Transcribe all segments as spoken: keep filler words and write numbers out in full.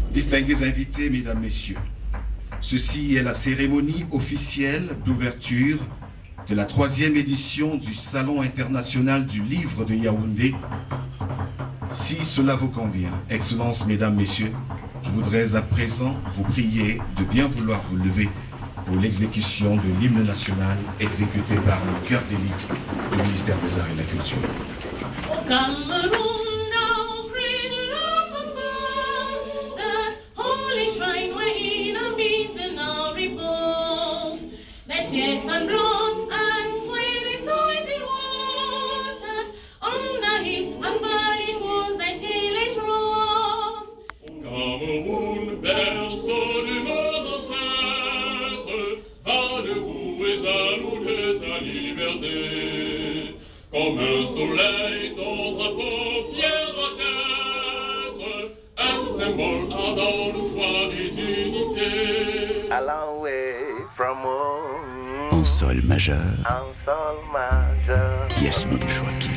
Distingués invités, mesdames, messieurs, ceci est la cérémonie officielle d'ouverture de la troisième édition du Salon international du livre de Yaoundé. Si cela vous convient, Excellences, mesdames, messieurs, je voudrais à présent vous prier de bien vouloir vous lever pour l'exécution de l'hymne national exécuté par le chœur d'élite du ministère des Arts et de la Culture. Au Cameroun, now cradle of afar, this holy shrine wherein our beings and our repose, that tears and blood and sweat is oiled in waters, under his unvarnished walls that till it rose. Au Cameroun, berceau de nos ancêtres, va debout et jaloux de ta liberté. Comme un soleil, ton drapeau fier doit être un symbole ardent de foi et d'unité. A long way from home. En sol majeur. En sol majeur. Yasmine Chouaki.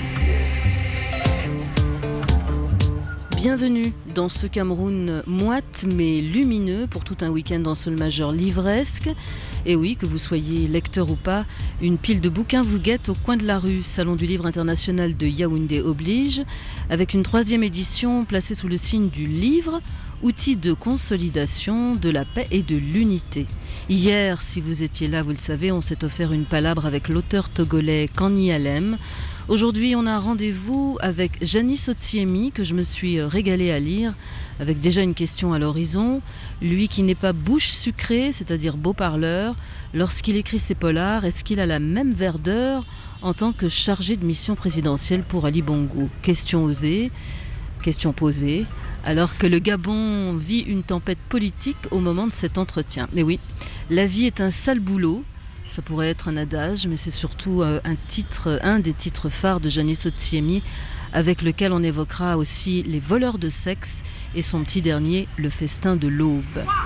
Bienvenue dans ce Cameroun moite mais lumineux pour tout un week-end en sol majeur livresque. Et oui, que vous soyez lecteur ou pas, une pile de bouquins vous guette au coin de la rue. Salon du livre international de Yaoundé oblige, avec une troisième édition placée sous le signe du livre, outil de consolidation, de la paix et de l'unité. Hier, si vous étiez là, vous le savez, on s'est offert une palabre avec l'auteur togolais Kani Alem. Aujourd'hui, on a un rendez-vous avec Janice Otsiemi, que je me suis régalée à lire, avec déjà une question à l'horizon. Lui qui n'est pas bouche sucrée, c'est-à-dire beau parleur, lorsqu'il écrit ses polars, est-ce qu'il a la même verdeur en tant que chargé de mission présidentielle pour Ali Bongo ? Question osée, question posée, alors que le Gabon vit une tempête politique au moment de cet entretien. Mais oui, la vie est un sale boulot. Ça pourrait être un adage, mais c'est surtout un titre, un des titres phares de Janice Otsiemi, avec lequel on évoquera aussi Les voleurs de sexe et son petit dernier, Le festin de l'aube.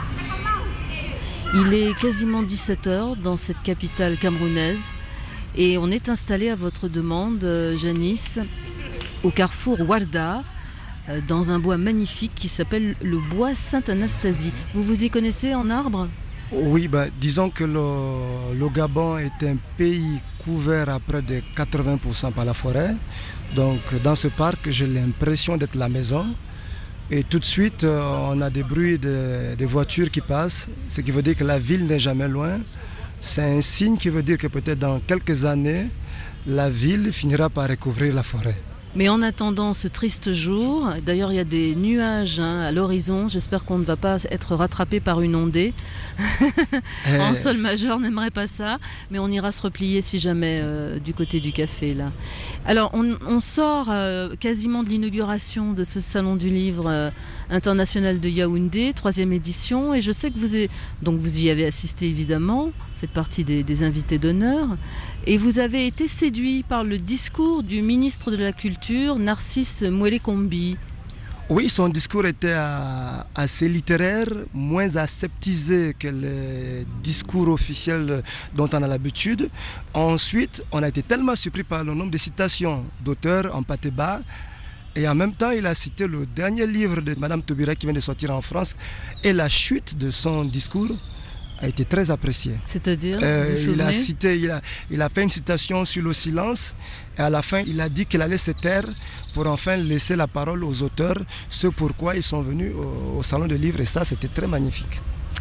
Il est quasiment dix-sept heures dans cette capitale camerounaise et on est installé à votre demande, Janice, au carrefour Warda, dans un bois magnifique qui s'appelle le bois Sainte-Anastasie. Vous vous y connaissez en arbres ? Oui, bah, disons que le, le Gabon est un pays couvert à près de quatre-vingts pour cent par la forêt. Donc dans ce parc, j'ai l'impression d'être la maison. Et tout de suite, on a des bruits de, de voitures qui passent, ce qui veut dire que la ville n'est jamais loin. C'est un signe qui veut dire que peut-être dans quelques années, la ville finira par recouvrir la forêt. Mais en attendant ce triste jour, d'ailleurs il y a des nuages hein, à l'horizon, j'espère qu'on ne va pas être rattrapé par une ondée. euh... En sol majeur, on n'aimerait pas ça, mais on ira se replier si jamais euh, du côté du café là. Alors on, on sort euh, quasiment de l'inauguration de ce salon du livre euh, international de Yaoundé, troisième édition, et je sais que vous, est... Donc, vous y avez assisté évidemment, faites partie des, des invités d'honneur. Et vous avez été séduit par le discours du ministre de la Culture, Narcisse Mouélé-Kombi. Oui, son discours était assez littéraire, moins aseptisé que les discours officiels dont on a l'habitude. Ensuite, on a été tellement surpris par le nombre de citations d'auteurs en pâté bas. Et en même temps, il a cité le dernier livre de Madame Taubira qui vient de sortir en France. Et la chute de son discours a été très apprécié. C'est-à-dire euh, il a cité, il a, il a fait une citation sur le silence et à la fin il a dit qu'il allait se taire pour enfin laisser la parole aux auteurs, ce pourquoi ils sont venus au, au salon de livres et ça c'était très magnifique.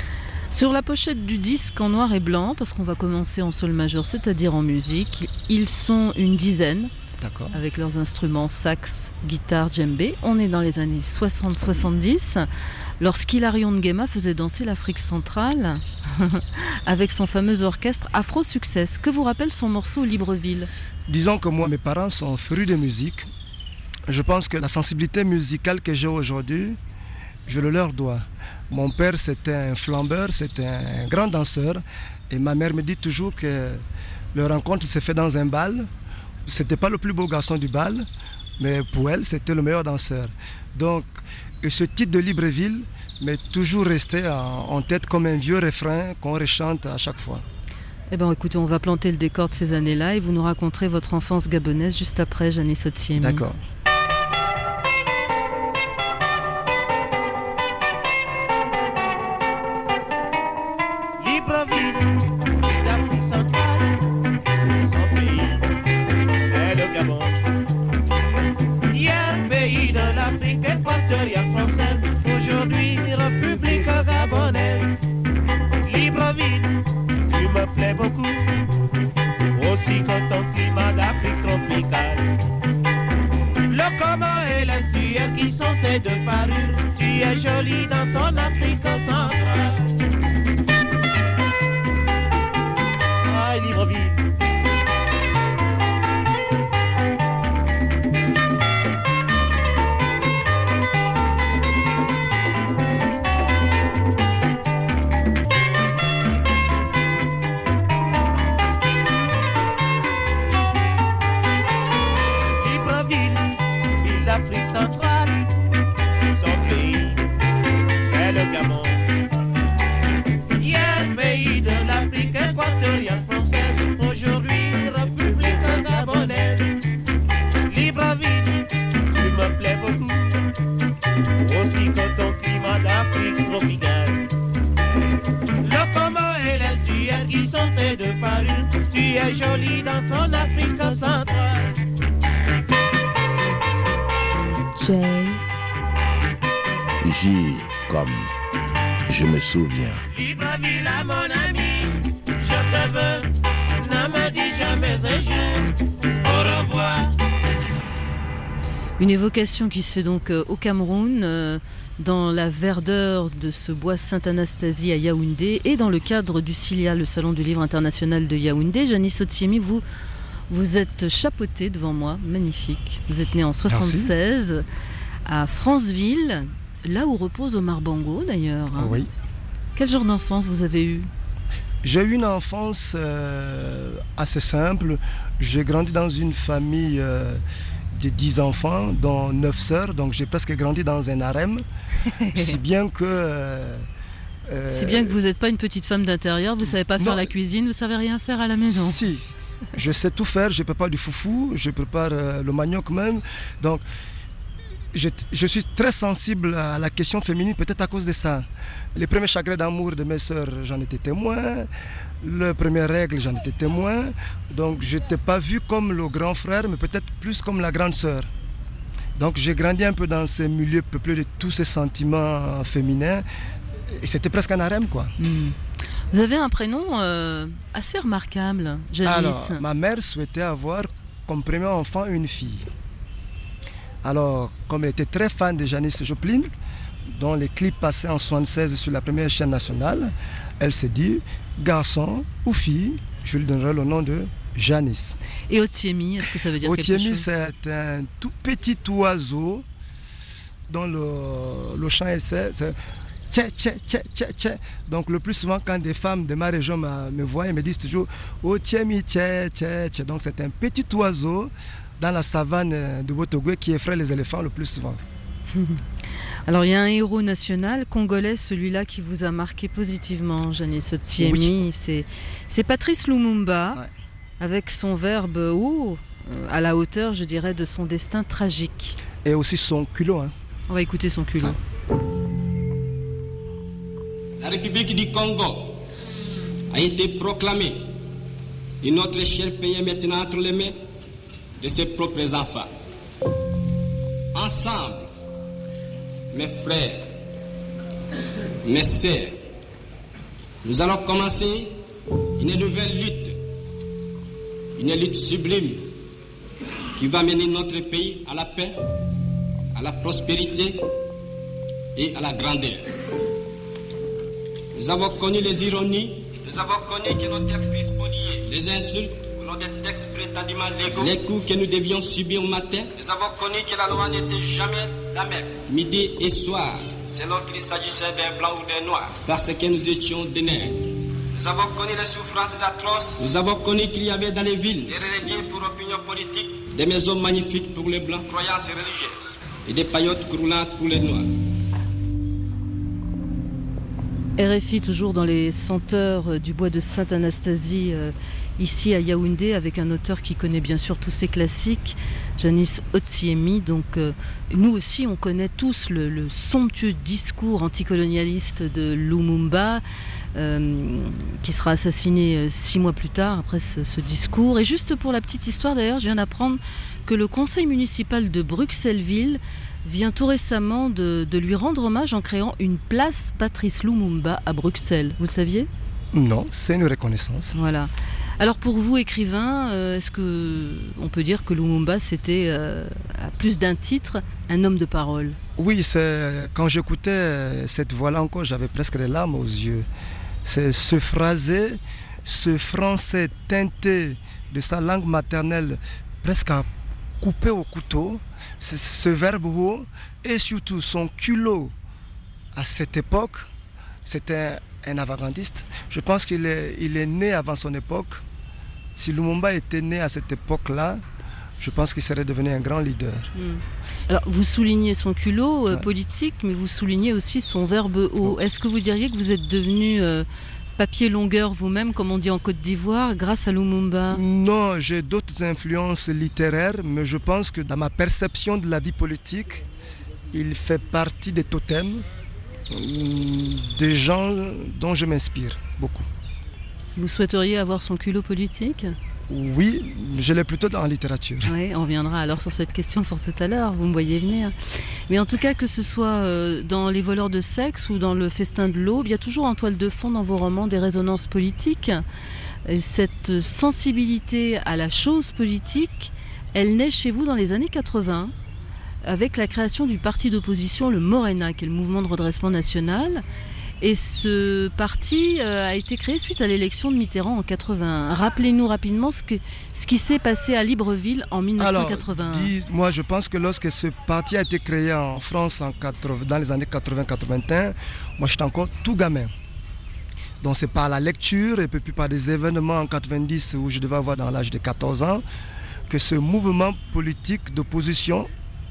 Sur la pochette du disque en noir et blanc, parce qu'on va commencer en sol majeur, c'est-à-dire en musique, ils sont une dizaine. D'accord. Avec leurs instruments sax, guitare, djembé. On est dans les années soixante soixante-dix, lorsqu'Hilarion Nguema faisait danser l'Afrique centrale avec son fameux orchestre Afro Success. Que vous rappelle son morceau Libreville ? Disons que moi, mes parents sont férus de musique. Je pense que la sensibilité musicale que j'ai aujourd'hui, je le leur dois. Mon père, c'était un flambeur, c'était un grand danseur. Et ma mère me dit toujours que leur rencontre s'est faite dans un bal. C'était pas le plus beau garçon du bal, mais pour elle, c'était le meilleur danseur. Donc, et ce titre de Libreville m'est toujours resté en, en tête comme un vieux refrain qu'on rechante à chaque fois. Eh bien, écoutez, on va planter le décor de ces années-là et vous nous raconterez votre enfance gabonaise juste après, Janice Otsiemi. D'accord. tes de parure, tu es jolie dans ton Afrique centrale. Ah, Libreville. L'Afrique centrale, son pays, c'est le Gabon. Hier, pays de l'Afrique équatoriale française, aujourd'hui, République gabonaise. Libreville, tu me plais beaucoup, aussi que ton climat d'Afrique tropicale. Le Congo et l'estuaire qui sont tes deux parures, tu es jolie dans ton Afrique centrale. J. J comme je me souviens. Libreville, mon ami, je te veux, ne me dis jamais un jour, au revoir. Une évocation qui se fait donc au Cameroun, euh, dans la verdeur de ce bois Sainte-Anastasie à Yaoundé et dans le cadre du SILIA, le Salon du Livre International de Yaoundé. Janice Otiemi, vous... Vous êtes chapeauté devant moi, magnifique. Vous êtes né en soixante-seize. Merci. À Franceville, là où repose Omar Bongo d'ailleurs. Hein. Oui. Quel genre d'enfance vous avez eu? J'ai eu une enfance euh, assez simple. J'ai grandi dans une famille euh, de dix enfants, dont neuf sœurs. Donc j'ai presque grandi dans un harem. Si bien que... Euh, euh, si bien que vous n'êtes pas une petite femme d'intérieur, vous ne savez pas faire non, la cuisine, vous ne savez rien faire à la maison. Si. Je sais tout faire, je prépare du foufou, je prépare euh, le manioc même. Donc, je, je suis très sensible à la question féminine, peut-être à cause de ça. Les premiers chagrins d'amour de mes sœurs, j'en étais témoin. Les premières règles, j'en étais témoin. Donc, je n'étais pas vu comme le grand frère, mais peut-être plus comme la grande sœur. Donc, j'ai grandi un peu dans ces milieux peuplés de tous ces sentiments féminins. Et c'était presque un harem, quoi. Mmh. Vous avez un prénom euh, assez remarquable, Janice. Alors, ma mère souhaitait avoir comme premier enfant une fille. Alors, comme elle était très fan de Janis Joplin, dont les clips passaient en soixante-seize sur la première chaîne nationale, elle s'est dit, garçon ou fille, je lui donnerai le nom de Janice. Et Otiemi, est-ce que ça veut dire Otiemi, quelque chose? Otiemi, c'est un tout petit oiseau dont le, le chant est... c'est Tchè, tchè, tchè, tchè, tchè. Donc le plus souvent quand des femmes de ma région me, me voient, elles me disent toujours Otiemi, tchè, tchè, tchè. Donc c'est un petit oiseau dans la savane de Botogwe qui effraie les éléphants le plus souvent. Alors il y a un héros national congolais, celui-là qui vous a marqué positivement, Janice Otiemi. Oui. C'est, c'est Patrice Lumumba, ouais. Avec son verbe haut, à la hauteur, je dirais, de son destin tragique. Et aussi son culot. Hein. On va écouter son culot. Ah. La République du Congo a été proclamée et notre cher pays est maintenant entre les mains de ses propres enfants. Ensemble, mes frères, mes sœurs, nous allons commencer une nouvelle lutte, une lutte sublime qui va mener notre pays à la paix, à la prospérité et à la grandeur. Nous avons connu les ironies, nous avons connu que nos textes fussent spoliés, les insultes, nos des textes prétendument légaux, les coups que nous devions subir au matin. Nous avons connu que la loi n'était jamais la même, midi et soir, selon qu'il s'agissait d'un blanc ou d'un noir, parce que nous étions des nègres. Nous avons connu les souffrances atroces, nous avons connu qu'il y avait dans les villes des relégués pour opinion politique, des maisons magnifiques pour les blancs, croyances religieuses, et des paillotes croulantes pour les noirs. R F I toujours dans les senteurs du bois de Sainte-Anastasie, euh, ici à Yaoundé, avec un auteur qui connaît bien sûr tous ses classiques, Janice Otiemi. Donc euh, nous aussi on connaît tous le, le somptueux discours anticolonialiste de Lumumba, euh, qui sera assassiné euh, six mois plus tard après ce, ce discours. Et juste pour la petite histoire d'ailleurs, je viens d'apprendre que le conseil municipal de Bruxelles-Ville vient tout récemment de, de lui rendre hommage en créant une place Patrice Lumumba à Bruxelles. Vous le saviez ? Non, c'est une reconnaissance. Voilà. Alors pour vous, écrivain, euh, est-ce qu'on peut dire que Lumumba, c'était, euh, à plus d'un titre, un homme de parole? Oui, c'est, quand j'écoutais cette voix-là encore, j'avais presque les larmes aux yeux. C'est ce phrasé, ce français teinté de sa langue maternelle, presque à couper au couteau, c'est ce verbe haut, et surtout son culot à cette époque, c'était un avant-gardiste. Je pense qu'il est, il est né avant son époque. Si Lumumba était né à cette époque-là, je pense qu'il serait devenu un grand leader. Mmh. Alors, vous soulignez son culot euh, ouais. politique, mais vous soulignez aussi son verbe haut. Est-ce que vous diriez que vous êtes devenu euh, papier longueur vous-même, comme on dit en Côte d'Ivoire, grâce à Lumumba? Non, j'ai d'autres influences littéraires, mais je pense que dans ma perception de la vie politique, il fait partie des totems, des gens dont je m'inspire beaucoup. Vous souhaiteriez avoir son culot politique? Oui, je l'ai plutôt dans la littérature. Oui, on reviendra alors sur cette question pour tout à l'heure, vous me voyez venir. Mais en tout cas, que ce soit dans Les voleurs de sexe ou dans Le festin de l'aube, il y a toujours en toile de fond dans vos romans des résonances politiques. Et cette sensibilité à la chose politique, elle naît chez vous dans les années quatre-vingts, avec la création du parti d'opposition, le Morena, qui est le mouvement de redressement national. Et ce parti euh, a été créé suite à l'élection de Mitterrand en quatre-vingt-un. Rappelez-nous rapidement ce, que, ce qui s'est passé à Libreville en mille neuf cent quatre-vingt-un. Alors, dis, moi je pense que lorsque ce parti a été créé en France en quatre-vingts, dans les années quatre-vingts quatre-vingt-un, moi j'étais encore tout gamin. Donc c'est par la lecture et puis par des événements en quatre-vingt-dix où je devais avoir dans l'âge de quatorze ans que ce mouvement politique d'opposition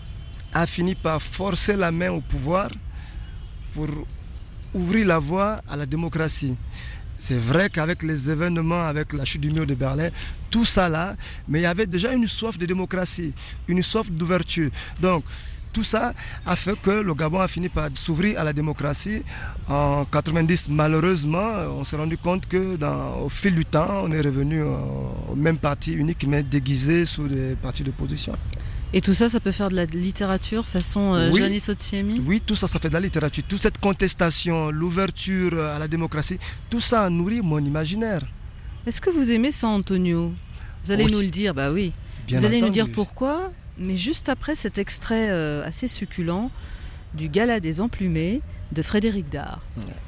a fini par forcer la main au pouvoir pour ouvrir la voie à la démocratie. C'est vrai qu'avec les événements, avec la chute du mur de Berlin, tout ça là, mais il y avait déjà une soif de démocratie, une soif d'ouverture. Donc tout ça a fait que le Gabon a fini par s'ouvrir à la démocratie. En quatre-vingt-dix, malheureusement, on s'est rendu compte que dans, au fil du temps, on est revenu au même parti unique, mais déguisé sous des partis d'opposition. Et tout ça, ça peut faire de la littérature façon euh, oui, Janis Otiemi? Oui, tout ça, ça fait de la littérature. Toute cette contestation, l'ouverture à la démocratie, tout ça a nourri mon imaginaire. Est-ce que vous aimez San Antonio? Vous allez oui. nous le dire, bah oui. Bien vous allez entendu. nous dire pourquoi, mais juste après cet extrait euh, assez succulent du Gala des Emplumés de Frédéric Dard.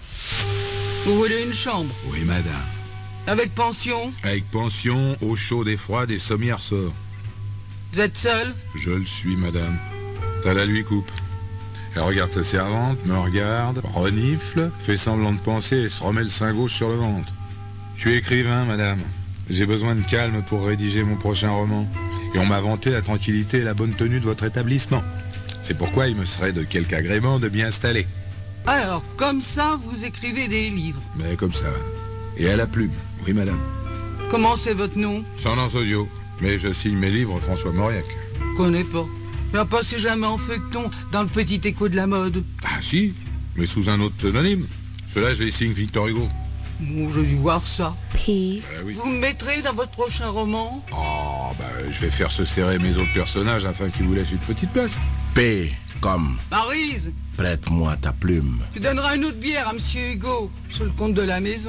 Vous voulez une chambre? Oui, madame. Avec pension? Avec pension, eau chaude et froide et sommière sort. Vous êtes seul? Je le suis, madame. Ça la lui coupe. Elle regarde sa servante, me regarde, renifle, fait semblant de penser et se remet le sein gauche sur le ventre. Je suis écrivain, madame. J'ai besoin de calme pour rédiger mon prochain roman. Et on m'a vanté la tranquillité et la bonne tenue de votre établissement. C'est pourquoi il me serait de quelque agrément de m'y installer. Alors, comme ça, vous écrivez des livres? Mais comme ça. Et à la plume. Oui, madame. Comment c'est votre nom? San Antonio. Mais je signe mes livres François Mauriac. Je connais pas. Il n'a pas si jamais en feuilleton dans le petit écho de la mode. Ah si, mais sous un autre pseudonyme. Ceux-là, je les signe Victor Hugo. Bon, je vais voir ça. Puis bah, oui. Vous me mettrez dans votre prochain roman? Oh, bah je vais faire se serrer mes autres personnages afin qu'ils vous laissent une petite place. P comme... Maryse, prête-moi ta plume. Tu donneras une autre bière à Monsieur Hugo, sur le compte de la maison.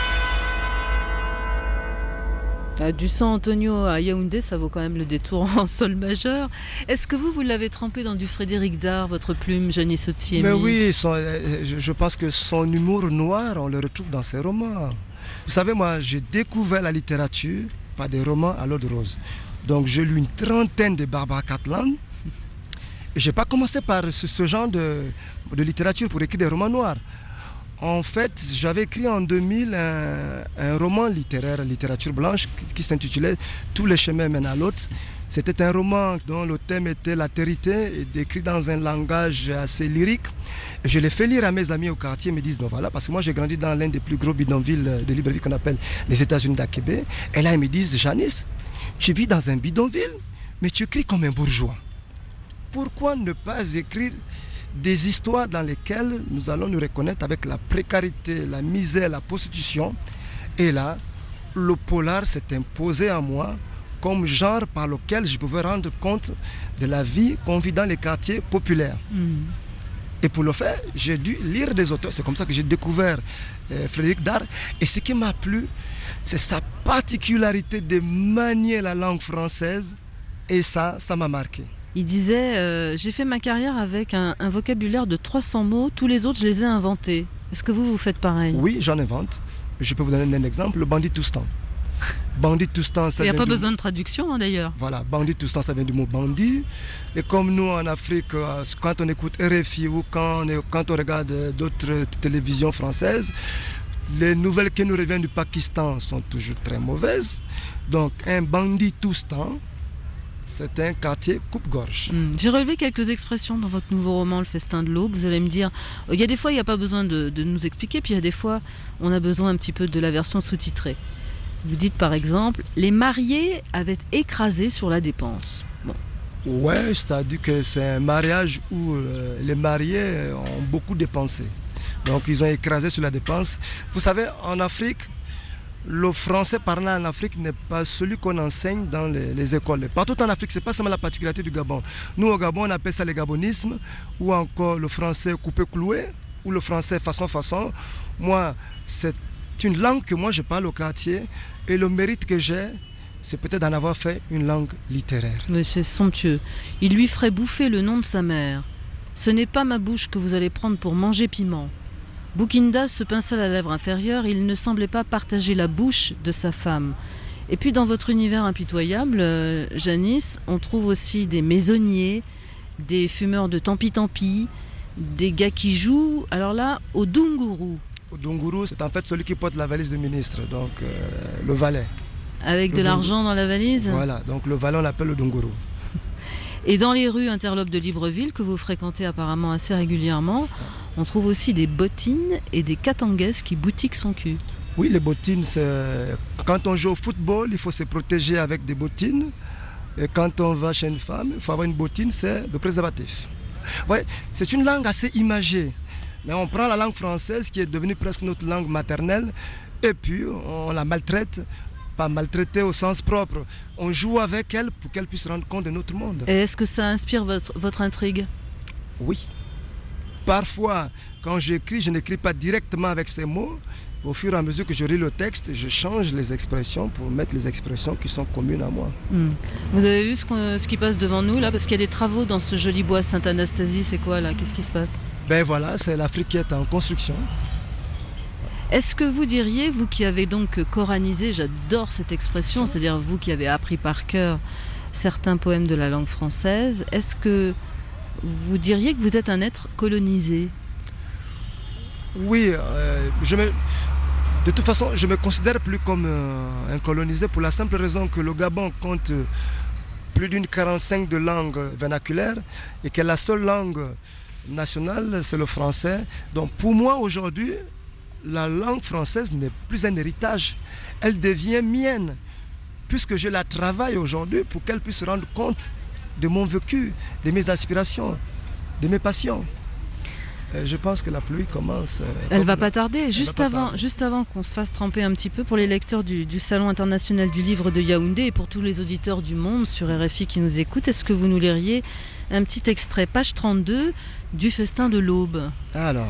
Du San Antonio à Yaoundé, ça vaut quand même le détour en sol majeur. Est-ce que vous, vous l'avez trempé dans du Frédéric Dard, votre plume, Janis Otiemi? Mais oui, son, je pense que son humour noir, on le retrouve dans ses romans. Vous savez, moi, j'ai découvert la littérature par des romans à l'eau de rose. Donc, j'ai lu une trentaine de Barbara Cartland. Et je n'ai pas commencé par ce, ce genre de, de littérature pour écrire des romans noirs. En fait, j'avais écrit en deux mille un, un roman littéraire, littérature blanche, qui, qui s'intitulait « Tous les chemins mènent à l'autre ». C'était un roman dont le thème était l'altérité, et décrit dans un langage assez lyrique. Et je l'ai fait lire à mes amis au quartier, ils me disent « Non, voilà, parce que moi j'ai grandi dans l'un des plus gros bidonvilles de Libreville qu'on appelle les États-Unis d'Akébé. » Et là, ils me disent « Janis, tu vis dans un bidonville, mais tu écris comme un bourgeois. Pourquoi ne pas écrire des histoires dans lesquelles nous allons nous reconnaître avec la précarité, la misère, la prostitution. » Et là, le polar s'est imposé à moi comme genre par lequel je pouvais rendre compte de la vie qu'on vit dans les quartiers populaires. Mmh. Et pour le faire, j'ai dû lire des auteurs. C'est comme ça que j'ai découvert euh, Frédéric Dard. Et ce qui m'a plu, c'est sa particularité de manier la langue française. Et ça, ça m'a marqué. Il disait euh, « J'ai fait ma carrière avec un, un vocabulaire de trois cents mots. Tous les autres, je les ai inventés. » Est-ce que vous, vous faites pareil? Oui, j'en invente. Je peux vous donner un exemple. Le bandit Toustan. Bandit Toustan, ça Il n'y a vient pas du... besoin de traduction, hein, d'ailleurs. Voilà, bandit Toustan, ça vient du mot bandit. Et comme nous, en Afrique, quand on écoute R F I ou quand on, est, quand on regarde d'autres télévisions françaises, les nouvelles qui nous reviennent du Pakistan sont toujours très mauvaises. Donc, un bandit Toustan, c'est un quartier coupe-gorge. Mmh. J'ai relevé quelques expressions dans votre nouveau roman, Le Festin de l'Aube. Vous allez me dire, il y a des fois, il n'y a pas besoin de, de nous expliquer, puis il y a des fois, on a besoin un petit peu de la version sous-titrée. Vous dites par exemple, les mariés avaient écrasé sur la dépense. Bon. Ouais, c'est-à-dire que c'est un mariage où euh, les mariés ont beaucoup dépensé. Donc ils ont écrasé sur la dépense. Vous savez, en Afrique, le français parlant en Afrique n'est pas celui qu'on enseigne dans les, les écoles. Partout en Afrique, ce n'est pas seulement la particularité du Gabon. Nous, au Gabon, on appelle ça le gabonisme, ou encore le français coupé-cloué, ou le français façon-façon. Moi, c'est une langue que moi je parle au quartier, et le mérite que j'ai, c'est peut-être d'en avoir fait une langue littéraire. Mais c'est somptueux. Il lui ferait bouffer le nom de sa mère. Ce n'est pas ma bouche que vous allez prendre pour manger piment. Boukindas se pinça la lèvre inférieure, il ne semblait pas partager la bouche de sa femme. Et puis dans votre univers impitoyable, euh, Janice, on trouve aussi des maisonniers, des fumeurs de tampi-tampi, des gars qui jouent, alors là, au dunguru. Au dunguru, c'est en fait celui qui porte la valise du ministre, donc euh, le valet. Avec le de l'argent dans la valise? Voilà, donc le valet on l'appelle le dunguru. Et dans les rues interlopes de Libreville, que vous fréquentez apparemment assez régulièrement, on trouve aussi des bottines et des katangues qui boutiquent son cul. Oui, les bottines, c'est... quand on joue au football, il faut se protéger avec des bottines. Et quand on va chez une femme, il faut avoir une bottine, c'est le préservatif. Ouais, c'est une langue assez imagée. Mais on prend la langue française qui est devenue presque notre langue maternelle et puis on la maltraite, pas maltraitée au sens propre. On joue avec elle pour qu'elle puisse rendre compte de notre monde. Et est-ce que ça inspire votre, votre intrigue? Oui. Parfois, quand j'écris, je n'écris pas directement avec ces mots. Au fur et à mesure que je lis le texte, je change les expressions pour mettre les expressions qui sont communes à moi. Mmh. Vous avez vu ce, ce qui passe devant nous là? Parce qu'il y a des travaux dans ce joli bois Sainte-Anastasie. C'est quoi là? Qu'est-ce qui se passe? Ben voilà, c'est l'Afrique qui est en construction. Est-ce que vous diriez, vous qui avez donc coranisé, j'adore cette expression, c'est-à-dire vous qui avez appris par cœur certains poèmes de la langue française, est-ce que vous diriez que vous êtes un être colonisé? Oui, euh, je me, de toute façon, je me considère plus comme euh, un colonisé pour la simple raison que le Gabon compte plus d'une quarante-cinq de langues vernaculaires et que la seule langue nationale, c'est le français. Donc pour moi, aujourd'hui, la langue française n'est plus un héritage. Elle devient mienne, puisque je la travaille aujourd'hui pour qu'elle puisse rendre compte de mon vécu, de mes aspirations, de mes passions. Et je pense que la pluie commence. Elle ne va pas tarder. Juste avant, juste avant qu'on se fasse tremper un petit peu, pour les lecteurs du, du Salon international du livre de Yaoundé et pour tous les auditeurs du monde sur R F I qui nous écoutent, est-ce que vous nous liriez un petit extrait, page trente-deux, du Festin de l'Aube? Alors,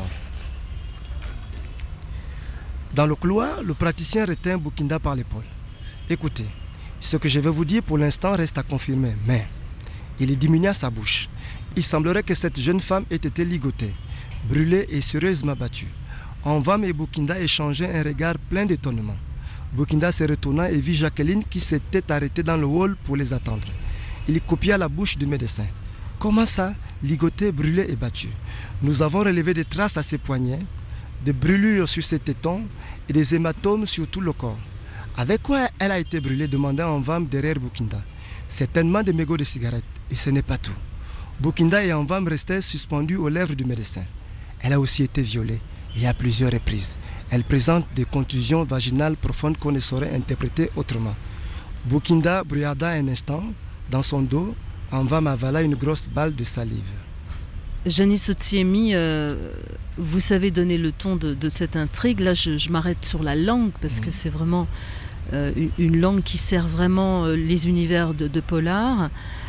dans le couloir, le praticien retint Boukinda par l'épaule. Écoutez, ce que je vais vous dire pour l'instant reste à confirmer, mais il diminua sa bouche. Il semblerait que cette jeune femme ait été ligotée, brûlée et sérieusement battue. Envam et Boukinda échangeaient un regard plein d'étonnement. Boukinda se retourna et vit Jacqueline qui s'était arrêtée dans le hall pour les attendre. Il copia la bouche du médecin. Comment ça, ligotée, brûlée et battue? Nous avons relevé des traces à ses poignets, des brûlures sur ses tétons et des hématomes sur tout le corps. Avec quoi elle a été brûlée? Demanda Envam derrière Boukinda. Certainement des mégots de cigarettes, et ce n'est pas tout. Boukinda et Envam restaient suspendus aux lèvres du médecin. Elle a aussi été violée, et à plusieurs reprises. Elle présente des contusions vaginales profondes qu'on ne saurait interpréter autrement. Boukinda brouillarda un instant. Dans son dos, Envam avala une grosse balle de salive. Janice Otsiemi, euh, vous savez donner le ton de, de cette intrigue. Là, je, je m'arrête sur la langue parce mmh. que c'est vraiment euh, une, une langue qui sert vraiment euh, les univers de, de polar.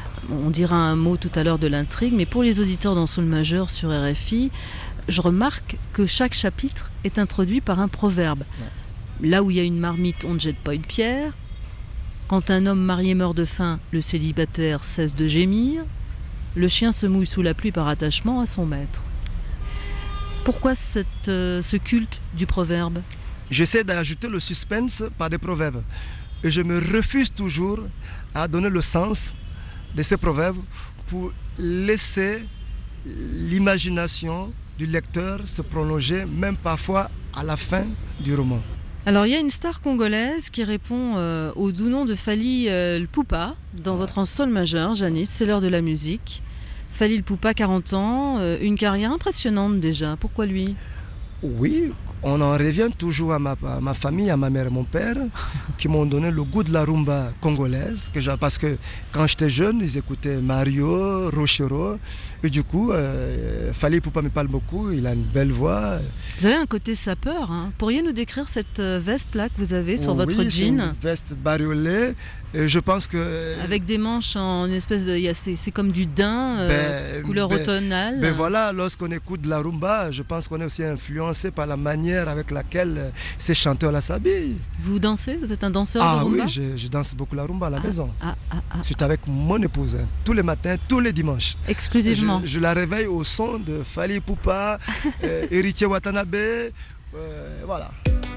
On dira un mot tout à l'heure de l'intrigue, mais pour les auditeurs dans Soul Majeur sur R F I, je remarque que chaque chapitre est introduit par un proverbe. Ouais. Là où il y a une marmite, on ne jette pas une pierre. Quand un homme marié meurt de faim, le célibataire cesse de gémir. Le chien se mouille sous la pluie par attachement à son maître. Pourquoi cette, euh, ce culte du proverbe ? J'essaie d'ajouter le suspense par des proverbes. Et je me refuse toujours à donner le sens de ces proverbes pour laisser l'imagination du lecteur se prolonger, même parfois à la fin du roman. Alors il y a une star congolaise qui répond euh, au doux nom de Fally euh, Ipupa dans votre Sol Majeur, Janice, c'est l'heure de la musique. Fally Ipupa, quarante ans, euh, une carrière impressionnante déjà. Pourquoi lui ? Oui, on en revient toujours à ma, à ma famille, à ma mère et mon père, qui m'ont donné le goût de la rumba congolaise. Que parce que quand j'étais jeune, ils écoutaient Mario, Rochero. Et du coup, euh, Fally Ipupa me parle beaucoup, il a une belle voix. Vous avez un côté sapeur, hein. Pourriez nous décrire cette veste-là que vous avez sur oui, votre jean ? C'est une veste bariolée. Et je pense que... Avec des manches en espèce de... C'est, c'est comme du daim, euh, ben, couleur ben, automnale. Ben voilà, lorsqu'on écoute de la rumba, je pense qu'on est aussi influencé par la manière avec laquelle ces chanteurs la s'habillent. Vous dansez ? Vous êtes un danseur ah, de rumba ? Ah oui, je, je danse beaucoup la rumba à la ah, maison. Ah, ah, ah, C'est avec mon épouse, hein, tous les matins, tous les dimanches. Exclusivement. Je, je la réveille au son de Fally Ipupa, euh, Héritier Watanabe, euh, voilà.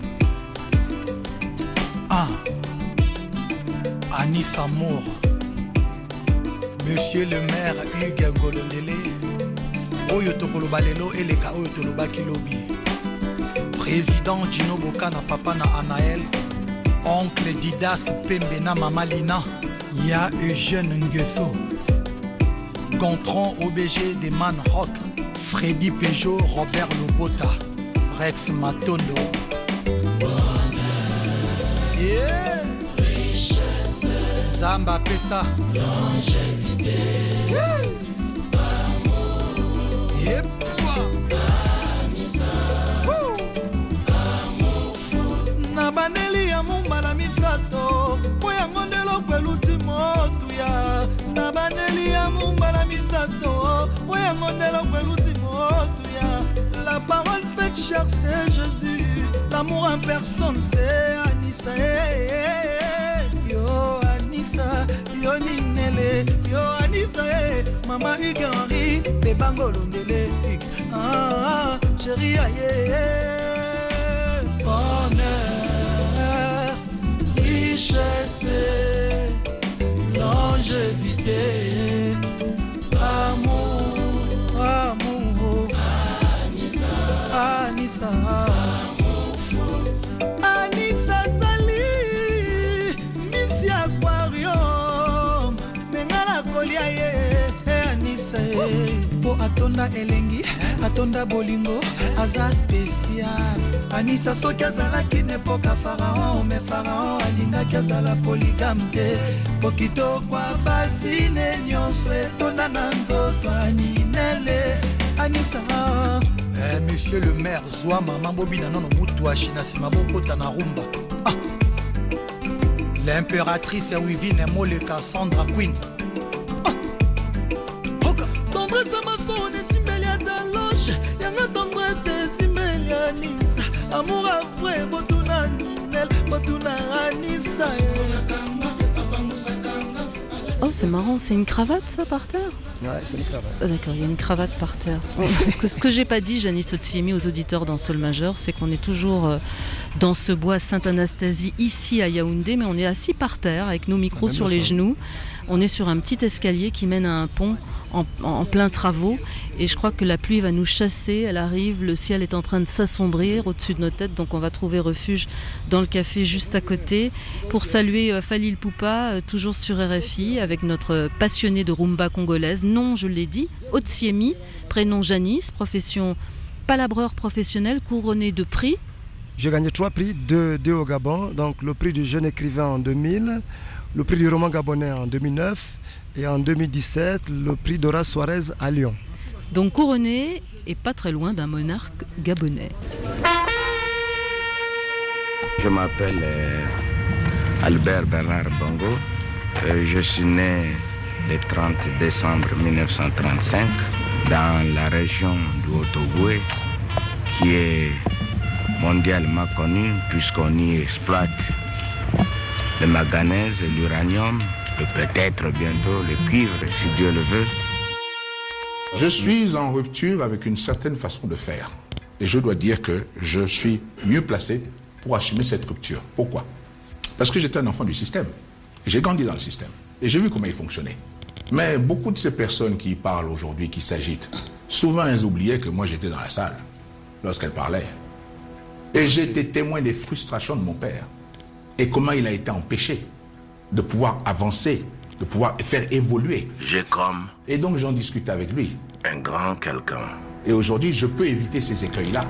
Ah. Anis Amour, Monsieur le maire Hugues Ngololele, Oyo Tokoloba Lelo Eleka Oyo Toloba Kilobi, Président Gino Bokana Papa na Anaël, Oncle Didas Pembe na Mama Lina, Ya Eugène Nguesso, Gontran O B G des Man Rock, Freddy Peugeot, Robert Lobota, Rex Matondo. Yeah. Zamba Pesa, longévité, amour, yep, amour fou. Nabaneli ya mumbala misato, poya ngondelo kweluti motuya. Nabaneli ya mumbala misato, poya ngondelo kweluti motuya. La parole faite chair c'est Jésus, l'amour en personne c'est Anissa. Yo. Yo Ninele, yo Anita, Mama Hugues Henry, les bangolondele, ah, chérie, aïe, bonheur, richesse, longévité, amour, amour, Anissa, Anissa, amour fou, Anissa Sali, Missy Aquarium, Mengala Kolia, Anissa, Po Atonda Elengi, Atonda Bolingo, Aza spécial, Anissa Soki azalaki n'epoka Pharaon, mais Pharaon alingaki azala polygame te, po kitoko basi ne nyonso etonda na nzoto aninele, Anissa. Eh, monsieur le maire, zwa mama bobina nono mutu ashina sima bokota na rumba. Ah. L'impératrice Wivine Moleka Sandra Queen. Ah. Oka, tendresse maçon esimbeli adaloche, yanga tendresse esimbeli Anissa. Amour à frère, botuna ninel, botuna Anissa. Oh, c'est marrant, c'est une cravate ça par terre ? Ouais, c'est une cravate. Oh, d'accord, il y a une cravate par terre. Ce que, ce que j'ai pas dit, Janice Otsiemi, aux auditeurs dans Sol Majeur, c'est qu'on est toujours euh, dans ce bois Sainte-Anastasie, ici à Yaoundé, mais on est assis par terre avec nos micros sur les genoux. On est sur un petit escalier qui mène à un pont en, en plein travaux et je crois que la pluie va nous chasser, elle arrive, le ciel est en train de s'assombrir au-dessus de nos têtes, donc on va trouver refuge dans le café juste à côté pour saluer euh, Fally Ipupa, euh, toujours sur R F I, avec notre passionné de rumba congolaise, nom je l'ai dit, Otsiemi, prénom Janice, profession palabreur professionnel, couronné de prix. J'ai gagné trois prix, deux, deux au Gabon, donc le prix du jeune écrivain en deux mille, le prix du roman gabonais en deux mille neuf et en deux mille dix-sept, le prix Dora Suarez à Lyon. Donc couronné et pas très loin d'un monarque gabonais. Je m'appelle euh, Albert Bernard Bongo. Euh, je suis né le trente décembre mille neuf cent trente-cinq dans la région du Haut-Ogooué, qui est mondialement connue puisqu'on y exploite le manganèse et l'uranium, et peut-être bientôt le cuivre, si Dieu le veut. Je suis en rupture avec une certaine façon de faire. Et je dois dire que je suis mieux placé pour assumer cette rupture. Pourquoi? Parce que j'étais un enfant du système. J'ai grandi dans le système. Et j'ai vu comment il fonctionnait. Mais beaucoup de ces personnes qui parlent aujourd'hui, qui s'agitent, souvent elles oubliaient que moi j'étais dans la salle lorsqu'elles parlaient. Et j'ai été témoin des frustrations de mon père. Et comment il a été empêché de pouvoir avancer, de pouvoir faire évoluer. J'ai comme... Et donc j'en discute avec lui. Un grand quelqu'un. Et aujourd'hui, je peux éviter ces écueils-là.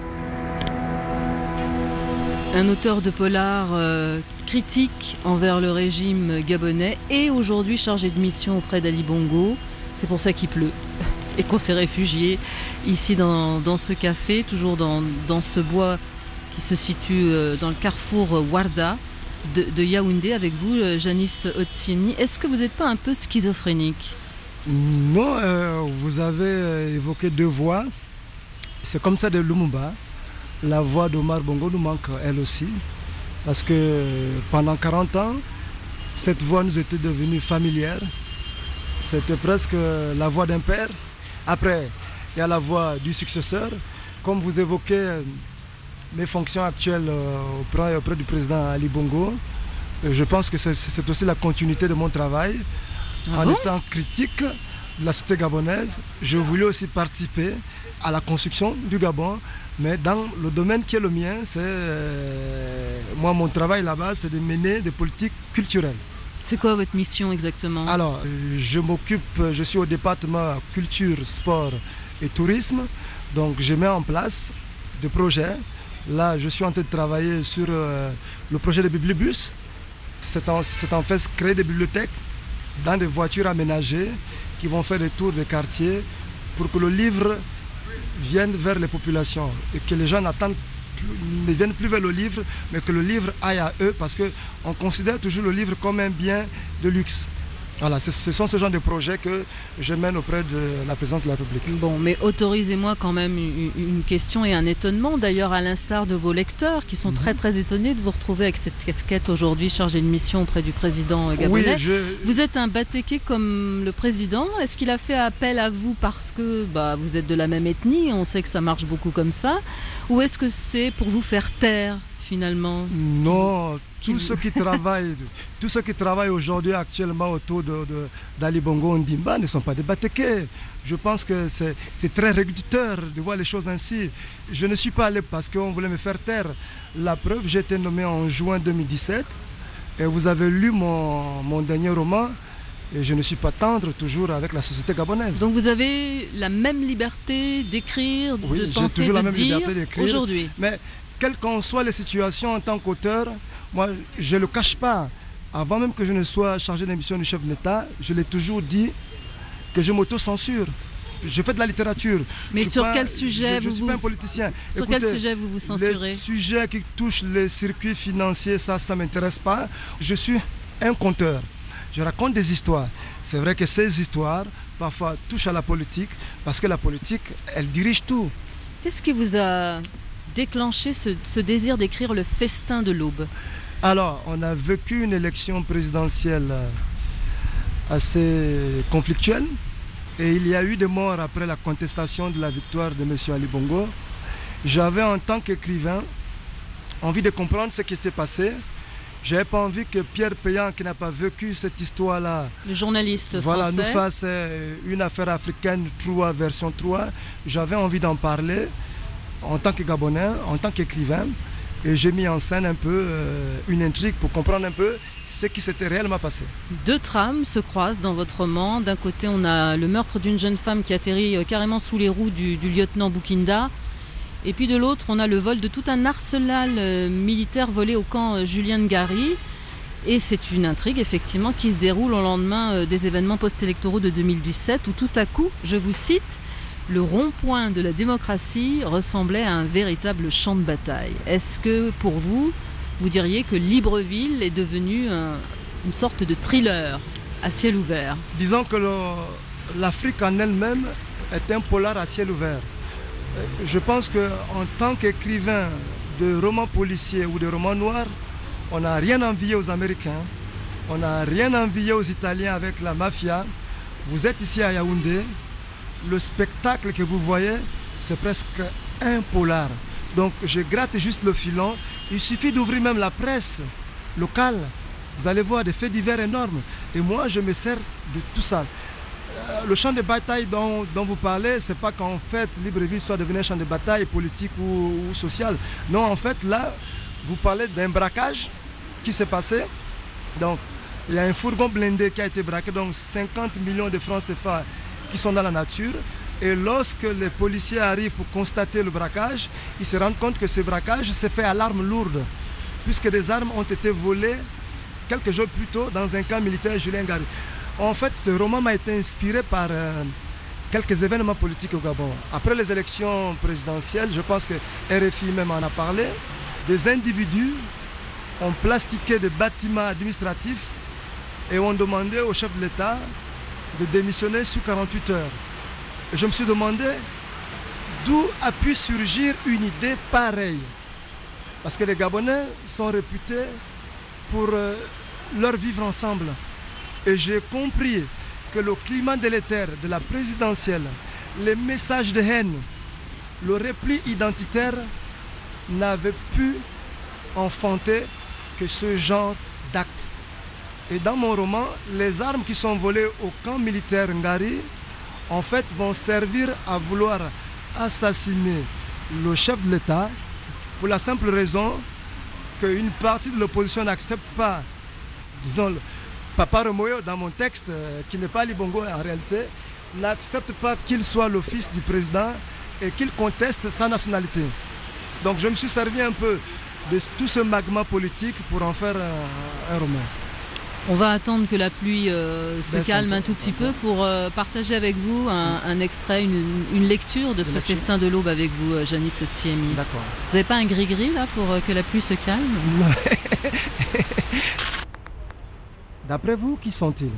Un auteur de polar euh, critique envers le régime gabonais et aujourd'hui chargé de mission auprès d'Ali Bongo. C'est pour ça qu'il pleut et qu'on s'est réfugié ici dans, dans ce café, toujours dans, dans ce bois qui se situe euh, dans le carrefour Warda de, de Yaoundé avec vous, euh, Janice Otsieni. Est-ce que vous n'êtes pas un peu schizophrénique? Non, euh, vous avez évoqué deux voix. C'est comme ça de Lumumba. La voix d'Omar Bongo nous manque elle aussi. Parce que pendant quarante ans, cette voix nous était devenue familière. C'était presque la voix d'un père. Après, il y a la voix du successeur. Comme vous évoquez mes fonctions actuelles auprès, auprès du président Ali Bongo, je pense que c'est, c'est aussi la continuité de mon travail. Ah en bon? étant critique de la société gabonaise, je voulais aussi participer à la construction du Gabon, mais dans le domaine qui est le mien, c'est euh, moi mon travail là-bas, c'est de mener des politiques culturelles. C'est quoi votre mission exactement? Alors, je m'occupe, je suis au département culture, sport et tourisme, donc je mets en place des projets. Là, je suis en train de travailler sur euh, le projet de Biblibus. C'est en, c'est en fait créer des bibliothèques dans des voitures aménagées qui vont faire des tours des quartiers pour que le livre vienne vers les populations et que les gens n'attendent, ne viennent plus vers le livre, mais que le livre aille à eux parce qu'on considère toujours le livre comme un bien de luxe. Voilà, ce sont ce genre de projets que je mène auprès de la présidente de la République. Bon, mais autorisez-moi quand même une, une question et un étonnement, d'ailleurs à l'instar de vos lecteurs qui sont mmh. très très étonnés de vous retrouver avec cette casquette aujourd'hui chargée de mission auprès du président gabonais. Oui, je... Vous êtes un batéké comme le président. Est-ce qu'il a fait appel à vous parce que bah, vous êtes de la même ethnie, on sait que ça marche beaucoup comme ça, ou est-ce que c'est pour vous faire taire finalement? Non, tous ceux qui travaillent, tous ceux qui travaillent aujourd'hui actuellement autour de, de, d'Ali Bongo Ondimba ne sont pas des batékés. Je pense que c'est, c'est très réducteur de voir les choses ainsi. Je ne suis pas allé parce qu'on voulait me faire taire. La preuve, j'ai été nommé en juin deux mille dix-sept et vous avez lu mon, mon dernier roman. Et je ne suis pas tendre toujours avec la société gabonaise. Donc vous avez la même liberté d'écrire, oui, de j'ai penser, toujours de la même dire liberté d'écrire aujourd'hui. Mais quelles qu'en soient les situations en tant qu'auteur, moi je ne le cache pas. Avant même que je ne sois chargé d'émission du chef de l'État, je l'ai toujours dit que je m'auto-censure. Je fais de la littérature. Mais je sur pas, quel sujet je, je vous suis vous... pas un politicien. Sur Écoutez, quel sujet vous vous censurez? Les sujets qui touchent les circuits financiers, ça, ça ne m'intéresse pas. Je suis un conteur. Je raconte des histoires. C'est vrai que ces histoires, parfois, touchent à la politique, parce que la politique, elle dirige tout. Qu'est-ce qui vous a déclenché ce, ce désir d'écrire Le Festin de l'Aube? Alors, on a vécu une élection présidentielle assez conflictuelle, et il y a eu des morts après la contestation de la victoire de M. Ali Bongo. J'avais, en tant qu'écrivain, envie de comprendre ce qui était passé. Je n'avais pas envie que Pierre Péan, qui n'a pas vécu cette histoire-là, le journaliste voilà, français, nous fasse une affaire africaine trois version trois. J'avais envie d'en parler en tant que Gabonais, en tant qu'écrivain. Et j'ai mis en scène un peu euh, une intrigue pour comprendre un peu ce qui s'était réellement passé. Deux trames se croisent dans votre roman. D'un côté, on a le meurtre d'une jeune femme qui atterrit euh, carrément sous les roues du, du lieutenant Boukinda. Et puis de l'autre, on a le vol de tout un arsenal euh, militaire volé au camp euh, Julien Ngari. Et c'est une intrigue, effectivement, qui se déroule au lendemain euh, des événements post-électoraux de deux mille dix-sept, où tout à coup, je vous cite, le rond-point de la démocratie ressemblait à un véritable champ de bataille. Est-ce que, pour vous, vous diriez que Libreville est devenu un, une sorte de thriller? à ciel ouvert. Disons que l'Afrique en elle-même est un polar à ciel ouvert. Je pense qu'en tant qu'écrivain de romans policiers ou de romans noirs, on n'a rien envié aux Américains, on n'a rien envié aux Italiens avec la mafia. Vous êtes ici à Yaoundé, le spectacle que vous voyez, c'est presque un polar. Donc je gratte juste le filon. Il suffit d'ouvrir même la presse locale. Vous allez voir des faits divers énormes. Et moi, je me sers de tout ça. Euh, le champ de bataille dont, dont vous parlez, ce n'est pas qu'en fait Libreville soit devenu un champ de bataille politique ou, ou social. Non, en fait, là, vous parlez d'un braquage qui s'est passé. Donc, il y a un fourgon blindé qui a été braqué, donc cinquante millions de francs C F A qui sont dans la nature. Et lorsque les policiers arrivent pour constater le braquage, ils se rendent compte que ce braquage s'est fait à l'arme lourde, puisque des armes ont été volées quelques jours plus tôt dans un camp militaire Julien Gary. En fait, ce roman m'a été inspiré par euh, quelques événements politiques au Gabon. Après les élections présidentielles, je pense que R F I même en a parlé, des individus ont plastiqué des bâtiments administratifs et ont demandé au chef de l'État de démissionner sous quarante-huit heures. Et je me suis demandé d'où a pu surgir une idée pareille. Parce que les Gabonais sont réputés pour euh, leur vivre ensemble. Et j'ai compris que le climat délétère de la présidentielle, les messages de haine, le repli identitaire n'avaient pu enfanter que ce genre d'actes. Et dans mon roman, les armes qui sont volées au camp militaire Ngari, en fait, vont servir à vouloir assassiner le chef de l'État pour la simple raison qu'une partie de l'opposition n'accepte pas, disons, le Papa Roméo dans mon texte, qui n'est pas Ali Bongo en réalité, n'accepte pas qu'il soit le fils du président et qu'il conteste sa nationalité. Donc je me suis servi un peu de tout ce magma politique pour en faire un, un roman. On va attendre que la pluie euh, se ben, calme un tout petit peu pour euh, partager avec vous un, un extrait, une, une lecture de ce lecture. Festin de l'aube avec vous, Janis Otsiemi. D'accord. Vous n'avez pas un gris-gris là pour euh, que la pluie se calme? D'après vous, qui sont-ils?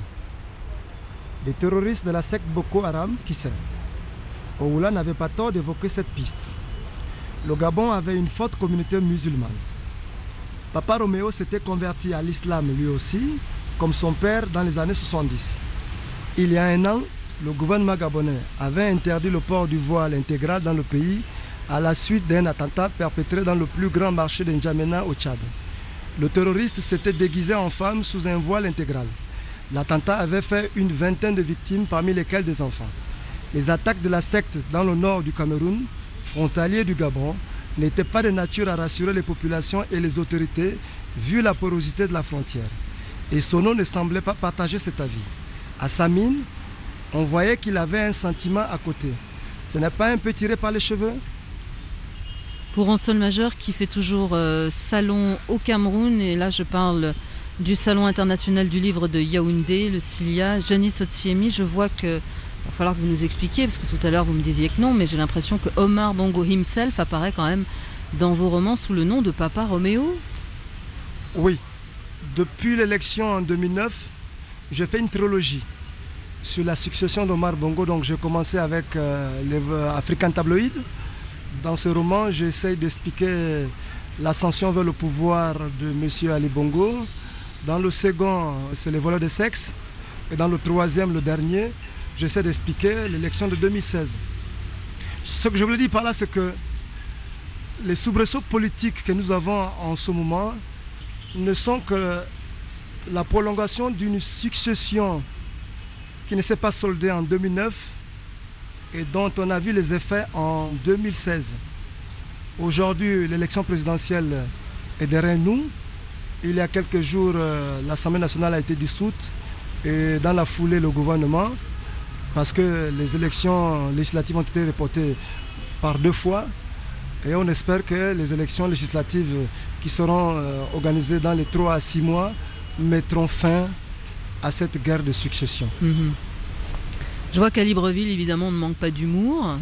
Des terroristes de la secte Boko Haram, qui sait? Oula n'avait pas tort d'évoquer cette piste. Le Gabon avait une forte communauté musulmane. Papa Roméo s'était converti à l'islam lui aussi, comme son père dans les années soixante-dix. Il y a un an, le gouvernement gabonais avait interdit le port du voile intégral dans le pays à la suite d'un attentat perpétré dans le plus grand marché de N'Djamena au Tchad. Le terroriste s'était déguisé en femme sous un voile intégral. L'attentat avait fait une vingtaine de victimes, parmi lesquelles des enfants. Les attaques de la secte dans le nord du Cameroun, frontalier du Gabon, n'était pas de nature à rassurer les populations et les autorités, vu la porosité de la frontière. Et Sono ne semblait pas partager cet avis. À sa mine, on voyait qu'il avait un sentiment à côté. Ce n'est pas un peu tiré par les cheveux? Pour un sol majeur qui fait toujours euh, salon au Cameroun, et là je parle du Salon international du livre de Yaoundé, le Cilia, Janis Otsiemi, je vois que il va falloir que vous nous expliquiez, parce que tout à l'heure vous me disiez que non, mais j'ai l'impression que Omar Bongo himself apparaît quand même dans vos romans sous le nom de Papa Roméo. Oui. Depuis l'élection en deux mille neuf, j'ai fait une trilogie sur la succession d'Omar Bongo. Donc j'ai commencé avec euh, les euh, African Tabloid. Dans ce roman, j'essaye d'expliquer l'ascension vers le pouvoir de M. Ali Bongo. Dans le second, c'est les voleurs de sexe. Et dans le troisième, le dernier, j'essaie d'expliquer l'élection de deux mille seize. Ce que je voulais dire par là, c'est que les soubresauts politiques que nous avons en ce moment ne sont que la prolongation d'une succession qui ne s'est pas soldée en deux mille neuf et dont on a vu les effets en deux mille seize. Aujourd'hui, l'élection présidentielle est derrière nous. Il y a quelques jours, l'Assemblée nationale a été dissoute et dans la foulée, le gouvernement, parce que les élections législatives ont été reportées par deux fois. Et on espère que les élections législatives qui seront euh, organisées dans les trois à six mois mettront fin à cette guerre de succession. Mmh. Je vois qu'à Libreville, évidemment, on ne manque pas d'humour.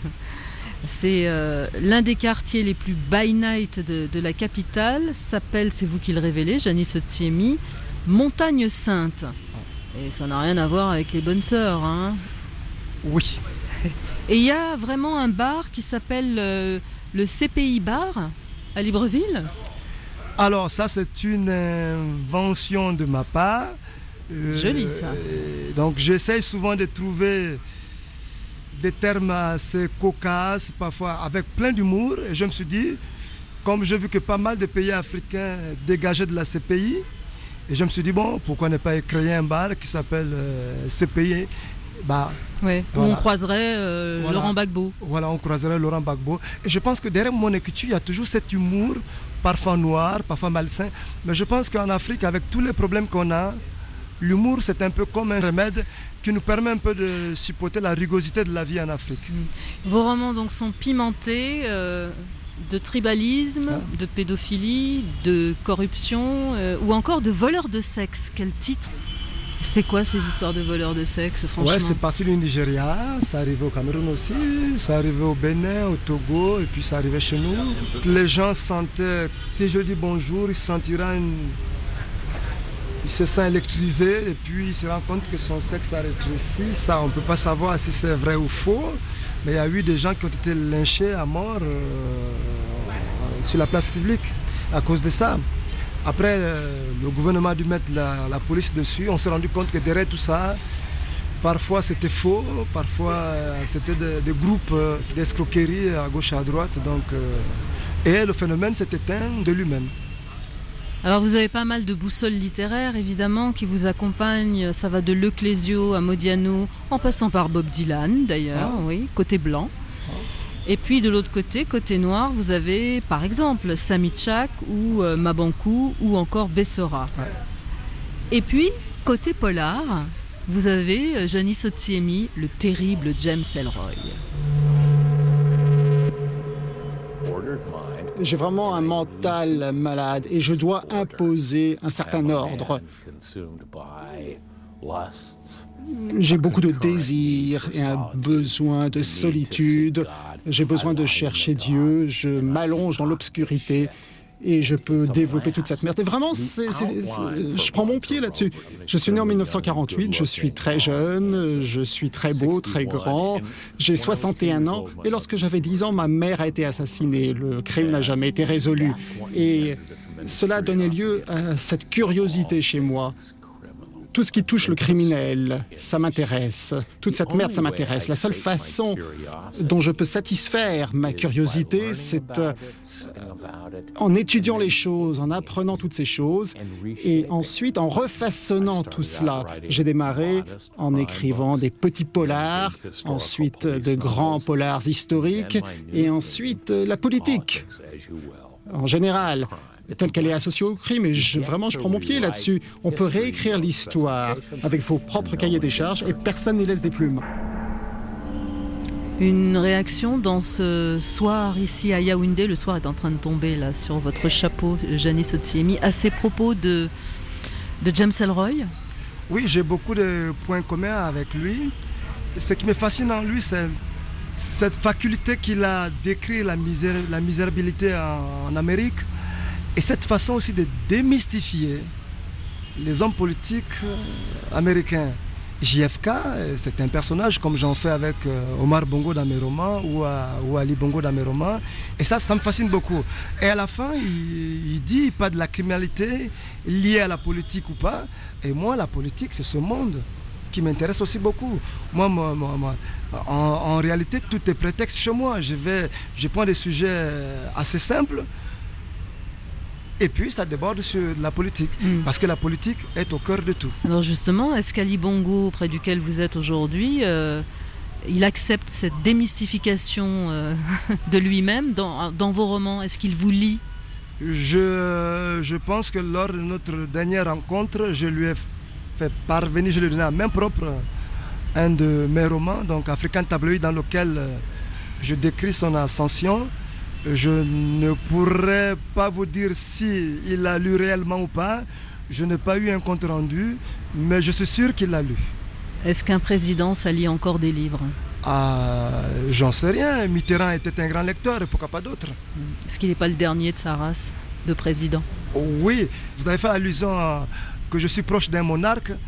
C'est euh, l'un des quartiers les plus by night de, de la capitale. S'appelle, c'est vous qui le révélez, Janis Otsiemi, Montagne Sainte. Et ça n'a rien à voir avec les bonnes sœurs, hein. Oui. Et il y a vraiment un bar qui s'appelle euh, le C P I Bar à Libreville. Alors ça, c'est une invention de ma part. Euh, Joli ça. Donc j'essaye souvent de trouver des termes assez cocasses, parfois avec plein d'humour. Et je me suis dit, comme j'ai vu que pas mal de pays africains dégageaient de la C P I, et je me suis dit, bon, pourquoi ne pas créer un bar qui s'appelle euh, C P I Bar. Ouais, Voilà. où on croiserait euh, Voilà. Laurent Gbagbo. Voilà, on croiserait Laurent Gbagbo. Et je pense que derrière mon écriture, il y a toujours cet humour, parfois noir, parfois malsain. Mais je pense qu'en Afrique, avec tous les problèmes qu'on a, l'humour, c'est un peu comme un remède qui nous permet un peu de supporter la rugosité de la vie en Afrique. Vos romans donc sont pimentés euh, de tribalisme, Ah. de pédophilie, de corruption euh, ou encore de voleurs de sexe. Quel titre? C'est quoi ces histoires de voleurs de sexe, franchement? Ouais, c'est parti du Nigeria, ça arrivait au Cameroun aussi, ça arrivait au Bénin, au Togo, et puis ça arrivait chez nous. Les gens sentaient, si je dis bonjour, ils sentiront une... Il se sent électrisé et puis il se rend compte que son sexe a rétréci. Ça, on ne peut pas savoir si c'est vrai ou faux, mais il y a eu des gens qui ont été lynchés à mort euh, sur la place publique à cause de ça. Après, euh, le gouvernement a dû mettre la, la police dessus. On s'est rendu compte que derrière tout ça, parfois c'était faux, parfois euh, c'était des, des groupes euh, d'escroquerie à gauche et à droite. Donc, euh, et le phénomène s'est éteint de lui-même. Alors vous avez pas mal de boussoles littéraires évidemment qui vous accompagnent, ça va de Leclésio à Modiano, en passant par Bob Dylan d'ailleurs, Ah. oui, côté blanc. Et puis de l'autre côté, côté noir, vous avez par exemple Samy Tchak ou euh, Mabankou ou encore Bessora. Ouais. Et puis côté polar, vous avez euh, Janis Otsiemi, le terrible James Ellroy. J'ai vraiment un mental malade et je dois imposer un certain ordre. J'ai beaucoup de désirs et un besoin de solitude. J'ai besoin de chercher Dieu. Je m'allonge dans l'obscurité et je peux développer toute cette merde. Et vraiment, c'est, c'est, c'est, je prends mon pied là-dessus. Je suis né en mille neuf cent quarante-huit, je suis très jeune, je suis très beau, très grand, j'ai soixante et un ans. Et lorsque j'avais dix ans, ma mère a été assassinée. Le crime n'a jamais été résolu. Et cela a donné lieu à cette curiosité chez moi. Tout ce qui touche le criminel, ça m'intéresse. Toute cette merde, ça m'intéresse. La seule façon dont je peux satisfaire ma curiosité, c'est euh, en étudiant les choses, en apprenant toutes ces choses, et ensuite en refaçonnant tout cela. J'ai démarré en écrivant des petits polars, ensuite de grands polars historiques, et ensuite euh, la politique, en général, telle qu'elle est associée au crime, et je, vraiment je prends mon pied là-dessus. On peut réécrire l'histoire avec vos propres cahiers des charges et personne n'y laisse des plumes. Une réaction dans ce soir ici à Yaoundé, le soir est en train de tomber là sur votre chapeau, Janis Otsiemi, à ces propos de, de James Ellroy? Oui, j'ai beaucoup de points communs avec lui. Ce qui me fascine en lui, c'est cette faculté qu'il a d'écrire la, misère, la misérabilité en, en Amérique. Et cette façon aussi de démystifier les hommes politiques américains. J F K, c'est un personnage comme j'en fais avec Omar Bongo dans mes romans ou, à, ou Ali Bongo dans mes romans. Et ça, ça me fascine beaucoup. Et à la fin, il, il dit pas de la criminalité liée à la politique ou pas. Et moi, la politique, c'est ce monde qui m'intéresse aussi beaucoup. Moi, moi, moi, moi en, en réalité, tout est prétexte chez moi. Je, vais, je prends des sujets assez simples. Et puis ça déborde sur la politique, mmh. parce que la politique est au cœur de tout. Alors justement, est-ce qu'Ali Bongo, près duquel vous êtes aujourd'hui, euh, il accepte cette démystification euh, de lui-même dans, dans vos romans? Est-ce qu'il vous lit? je, je pense que lors de notre dernière rencontre, je lui ai fait parvenir, je lui ai donné à main propre un de mes romans, donc African Tabloïd, dans lequel je décris son ascension. Je ne pourrais pas vous dire si il l'a lu réellement ou pas. Je n'ai pas eu un compte rendu, mais je suis sûr qu'il l'a lu. Est-ce qu'un président, ça lit encore des livres? Ah, j'en sais rien. Mitterrand était un grand lecteur, et pourquoi pas d'autres? Est-ce qu'il n'est pas le dernier de sa race de président? Oui, vous avez fait allusion à, que je suis proche d'un monarque.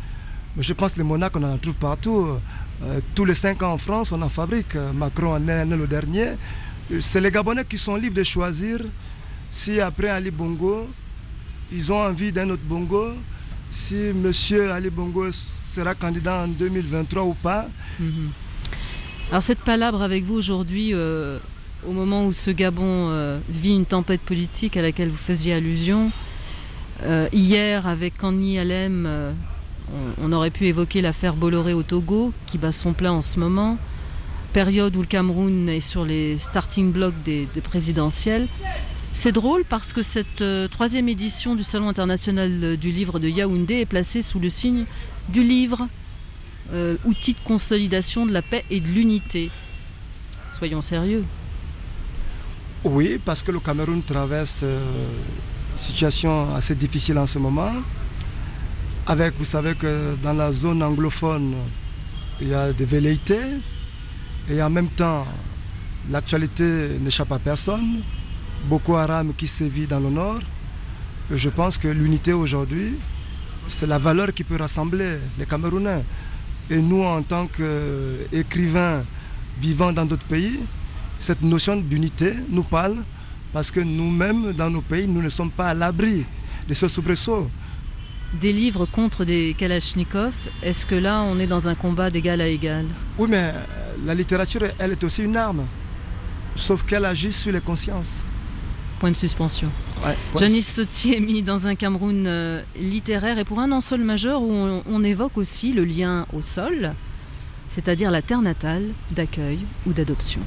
Mais je pense que les monaques, on en trouve partout. Euh, tous les cinq ans en France, on en fabrique. Macron en est le dernier. C'est les Gabonais qui sont libres de choisir si après Ali Bongo, ils ont envie d'un autre Bongo, si M. Ali Bongo sera candidat en deux mille vingt-trois ou pas. Mm-hmm. Alors cette palabre avec vous aujourd'hui, euh, au moment où ce Gabon euh, vit une tempête politique à laquelle vous faisiez allusion, euh, hier avec Kani Alem, euh, on, on aurait pu évoquer l'affaire Bolloré au Togo, qui bat son plein en ce moment, période où le Cameroun est sur les starting blocks des, des présidentielles. C'est drôle parce que cette euh, troisième édition du Salon international du livre de Yaoundé est placée sous le signe du livre, euh, outil de consolidation de la paix et de l'unité. Soyons sérieux. Oui, parce que le Cameroun traverse euh, une situation assez difficile en ce moment. Avec, vous savez que dans la zone anglophone, il y a des velléités. Et en même temps, l'actualité n'échappe à personne. Boko Haram qui sévit dans le nord. Et je pense que l'unité aujourd'hui, c'est la valeur qui peut rassembler les Camerounais. Et nous, en tant qu'écrivains vivant dans d'autres pays, cette notion d'unité nous parle parce que nous-mêmes, dans nos pays, nous ne sommes pas à l'abri de ce soubresaut. Des livres contre des Kalachnikov, est-ce que là, on est dans un combat d'égal à égal? Oui, mais la littérature, elle est aussi une arme, sauf qu'elle agit sur les consciences. Point de suspension. Ouais, Janis Sautier est mis dans un Cameroun euh, littéraire et pour un non sol majeur où on, on évoque aussi le lien au sol, c'est-à-dire la terre natale d'accueil ou d'adoption.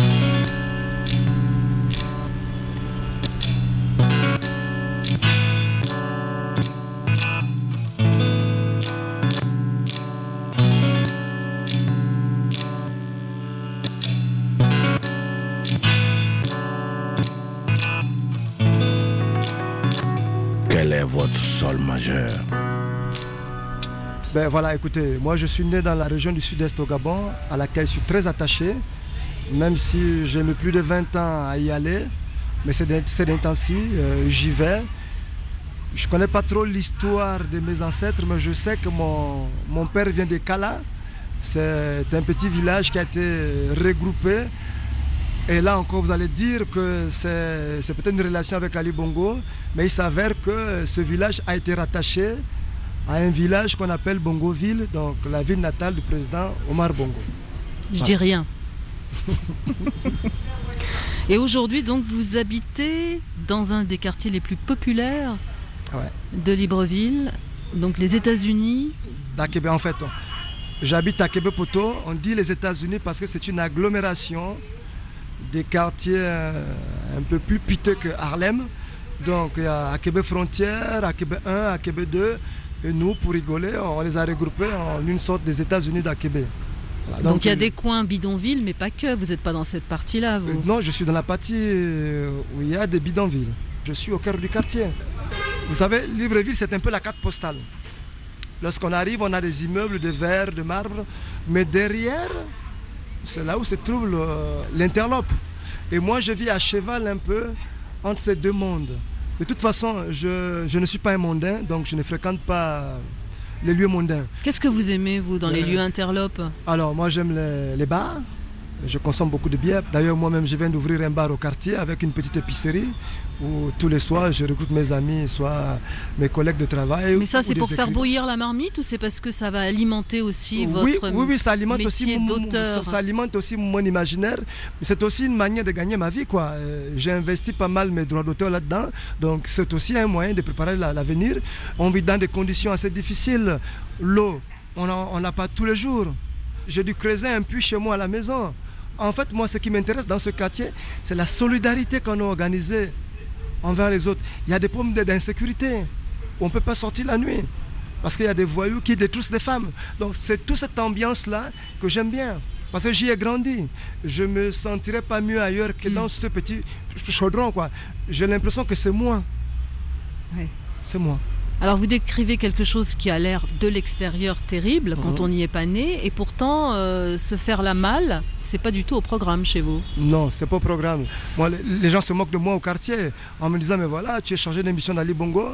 Quel est votre sol majeur? Ben voilà, écoutez, moi je suis né dans la région du sud-est au Gabon, à laquelle je suis très attaché, même si j'ai mis plus de vingt ans à y aller, mais ces derniers temps-ci, euh, j'y vais. Je ne connais pas trop l'histoire de mes ancêtres, mais je sais que mon, mon père vient de Kala. C'est un petit village qui a été regroupé. Et là encore, vous allez dire que c'est peut-être une relation avec Ali Bongo, mais il s'avère que ce village a été rattaché à un village qu'on appelle Bongoville, donc la ville natale du président Omar Bongo. Je voilà. dis rien. Et aujourd'hui, donc, vous habitez dans un des quartiers les plus populaires ouais. de Libreville, donc les États-Unis. D'Akebe, en fait, j'habite à Akebe-Poto. On dit les États-Unis parce que c'est une agglomération des quartiers un peu plus piteux que Harlem. Donc il y a Akebe Frontière, Akebe un, Akebe deux. Et nous, pour rigoler, on les a regroupés en une sorte des États-Unis d'Akebe. Voilà. Donc, Donc il y a des coins bidonvilles, mais pas que. Vous n'êtes pas dans cette partie-là, vous? euh, Non, je suis dans la partie où il y a des bidonvilles. Je suis au cœur du quartier. Vous savez, Libreville, c'est un peu la carte postale. Lorsqu'on arrive, on a des immeubles de verre, de marbre. Mais derrière, c'est là où se trouve l'interlope. Et moi, je vis à cheval un peu entre ces deux mondes. De toute façon, je, je ne suis pas un mondain, donc je ne fréquente pas les lieux mondains. Qu'est-ce que vous aimez, vous, dans euh, les lieux interlopes? Alors, moi, j'aime les, les bars. Je consomme beaucoup de bière. D'ailleurs, moi-même, je viens d'ouvrir un bar au quartier avec une petite épicerie où tous les soirs, je recrute mes amis, soit mes collègues de travail. Mais ça, c'est pour faire bouillir la marmite ou c'est parce que ça va alimenter aussi oui, votre oui, oui, ça alimente métier aussi mon, d'auteur? Ça, ça alimente aussi mon imaginaire. C'est aussi une manière de gagner ma vie, quoi. J'ai investi pas mal mes droits d'auteur là-dedans. Donc, c'est aussi un moyen de préparer l'avenir. On vit dans des conditions assez difficiles. L'eau, on n'a pas tous les jours. J'ai dû creuser un puits chez moi à la maison. En fait, moi, ce qui m'intéresse dans ce quartier, c'est la solidarité qu'on a organisée envers les autres. Il y a des problèmes d'insécurité. On ne peut pas sortir la nuit parce qu'il y a des voyous qui détruisent les femmes. Donc, c'est toute cette ambiance-là que j'aime bien. Parce que j'y ai grandi. Je ne me sentirais pas mieux ailleurs que mmh. dans ce petit chaudron, quoi. J'ai l'impression que c'est moi. Oui. C'est moi. Alors vous décrivez quelque chose qui a l'air de l'extérieur terrible quand mmh. on n'y est pas né et pourtant euh, se faire la malle, c'est pas du tout au programme chez vous. Non, c'est pas au programme. Moi, les, les gens se moquent de moi au quartier en me disant mais voilà, tu es chargé d'émission d'Ali Bongo,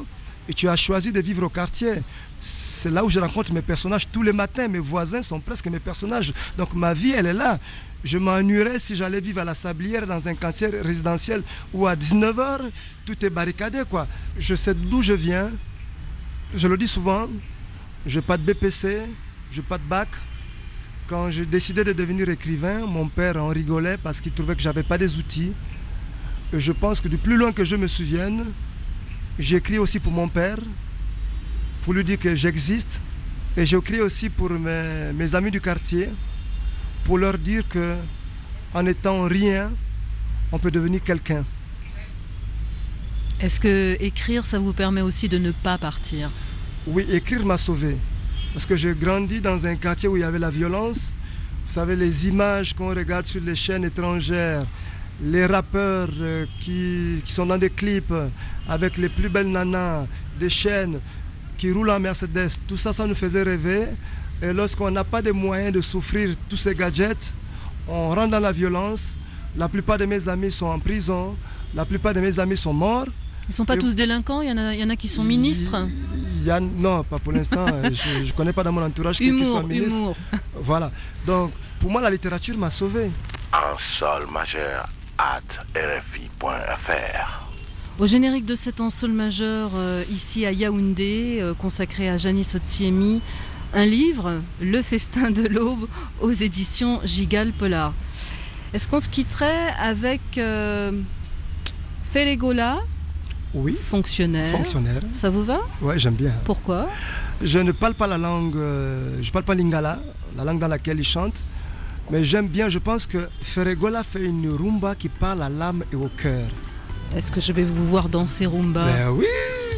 et tu as choisi de vivre au quartier. C'est là où je rencontre mes personnages tous les matins. Mes voisins sont presque mes personnages. Donc ma vie, elle est là. Je m'ennuierais si j'allais vivre à la Sablière dans un quartier résidentiel où à dix-neuf heures, tout est barricadé, quoi. Je sais d'où je viens. Je le dis souvent, je n'ai pas de B P C, je n'ai pas de bac. Quand j'ai décidé de devenir écrivain, mon père en rigolait parce qu'il trouvait que je n'avais pas des outils. Et je pense que du plus loin que je me souvienne, j'écris aussi pour mon père, pour lui dire que j'existe. Et j'écris aussi pour mes, mes amis du quartier, pour leur dire qu'en étant rien, on peut devenir quelqu'un. Est-ce que écrire, ça vous permet aussi de ne pas partir? Oui, écrire m'a sauvé. Parce que j'ai grandi dans un quartier où il y avait la violence. Vous savez, les images qu'on regarde sur les chaînes étrangères, les rappeurs qui, qui sont dans des clips avec les plus belles nanas, des chaînes qui roulent en Mercedes, tout ça, ça nous faisait rêver. Et lorsqu'on n'a pas de moyens de souffrir tous ces gadgets, on rentre dans la violence. La plupart de mes amis sont en prison, la plupart de mes amis sont morts. Ils ne sont pas et tous délinquants, il y en a, il y en a qui sont ministres. Il y a, non, pas pour l'instant, je ne connais pas dans mon entourage qui soit ministre. Humour. Voilà, donc pour moi la littérature m'a sauvé. En sol majeur, at r f i point f r. Au générique de cet en sol majeur, euh, ici à Yaoundé, euh, consacré à Janis Otsiemi, un livre, Le Festin de l'Aube, aux éditions Gigal Pollard. Est-ce qu'on se quitterait avec euh, Félégola? Oui. Fonctionnaire. Fonctionnaire. Ça vous va? Oui, j'aime bien. Pourquoi? Je ne parle pas la langue, euh, je ne parle pas lingala, la langue dans laquelle il chante, mais j'aime bien, je pense que Félégola fait une rumba qui parle à l'âme et au cœur. Est-ce que je vais vous voir danser rumba? Ben oui.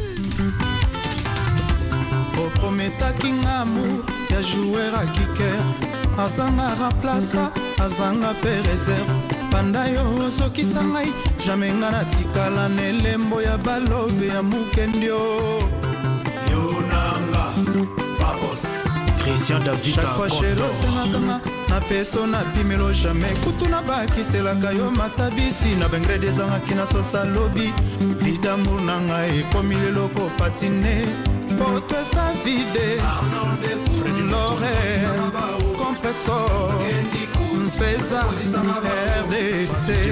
Oprometaki ngamour ya joueur à kicker azanga remplaça azanga pe réserve banda yo osokisa ngai jamais nga natikala nelembo ya balove ya mukendio yonanga babos Christian David chaque fois chéro sengakanga na peso na pimelo jamais kutuna bakiselaka yo matabisi na bengre desangaki na sosa lobi vidamour na ngai ekomi leloko patine porte sa vide l'oreille compressor pesa R D C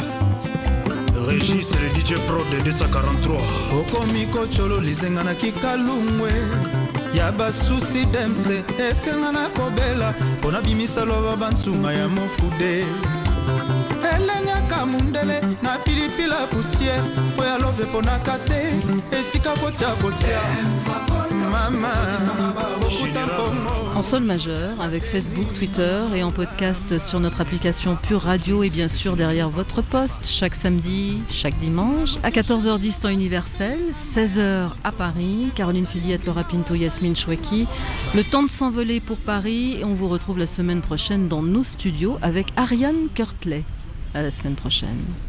Régis le D J Pro de deux cent quarante-trois okomi kocholo lizenga na kikalungwe ya basusi demse eske nga na kobela pona bimisa loba bantunga ya mofude elengaka mundele na pilipila poussière oya love pona kate esika kotia kotia mama en sol majeur avec Facebook, Twitter et en podcast sur notre application Pure Radio et bien sûr derrière votre poste chaque samedi, chaque dimanche à quatorze heures dix temps universel, seize heures à Paris. Caroline Fillette, Laura Pinto, Yasmine Choueki. Le temps de s'envoler pour Paris et on vous retrouve la semaine prochaine dans nos studios avec Ariane Kurtley. À la semaine prochaine.